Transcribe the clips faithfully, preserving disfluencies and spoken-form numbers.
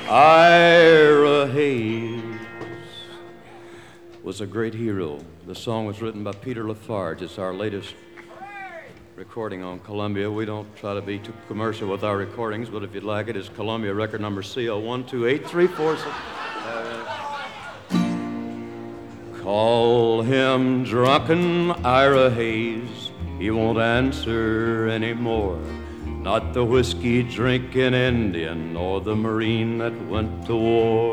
Ira Hayes was a great hero. The song was written by Peter Lafarge. It's our latest recording on Columbia. We don't try to be too commercial with our recordings, but if you'd like it, it's Columbia record number C L one two eight three four six. Call him drunken Ira Hayes, he won't answer anymore. Not the whiskey-drinking Indian or the Marine that went to war.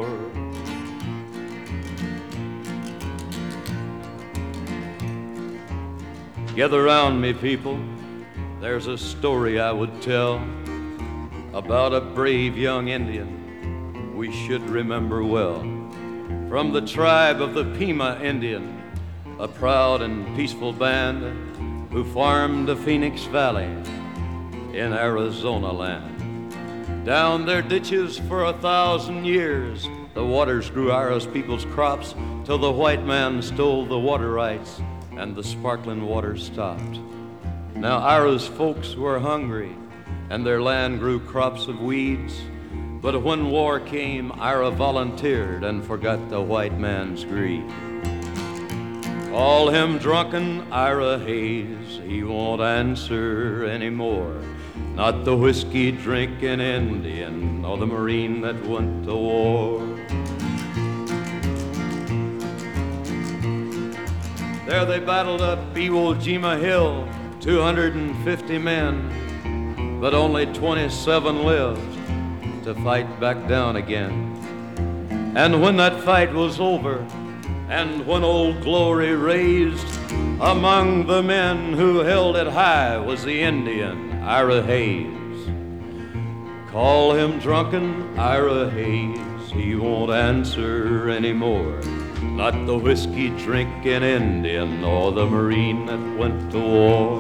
Gather round me, people, there's a story I would tell about a brave young Indian we should remember well. From the tribe of the Pima Indian, a proud and peaceful band who farmed the Phoenix Valley in Arizona land. Down their ditches for a thousand years, the waters grew Ira's people's crops till the white man stole the water rights and the sparkling water stopped. Now Ira's folks were hungry and their land grew crops of weeds, but when war came, Ira volunteered and forgot the white man's greed. Call him drunken Ira Hayes, he won't answer anymore. Not the whiskey-drinking Indian or the Marine that went to war. There they battled up Iwo Jima Hill, two hundred fifty men, but only twenty-seven lived to fight back down again. And when that fight was over, and when Old Glory raised, among the men who held it high was the Indian Ira Hayes. Call him drunken Ira Hayes, he won't answer anymore. Not the whiskey-drinking Indian or the Marine that went to war.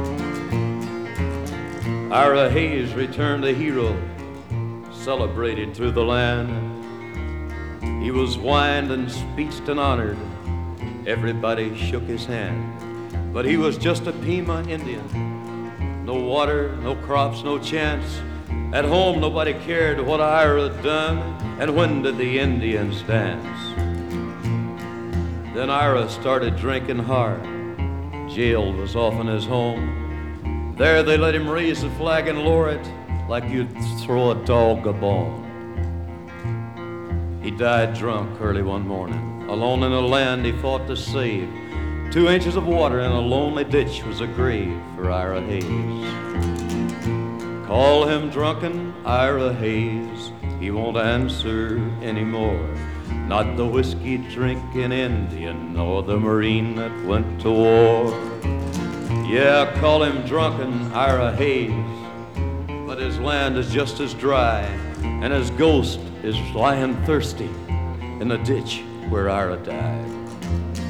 Ira Hayes returned a hero, celebrated through the land. He was wined and speeched and honored. Everybody shook his hand. But he was just a Pima Indian. No water, no crops, no chance. At home, nobody cared what Ira had done, and when did the Indians dance? Then Ira started drinking hard. Jail was often his home. There they let him raise the flag and lower it like you'd throw a dog a bone. He died drunk early one morning, alone in a land he fought to save. Two inches of water in a lonely ditch was a grave for Ira Hayes. Call him drunken Ira Hayes, he won't answer anymore. Not the whiskey-drinking Indian or the Marine that went to war. Yeah, call him drunken Ira Hayes, but his land is just as dry, and his ghost is lying thirsty in the ditch where Ira died.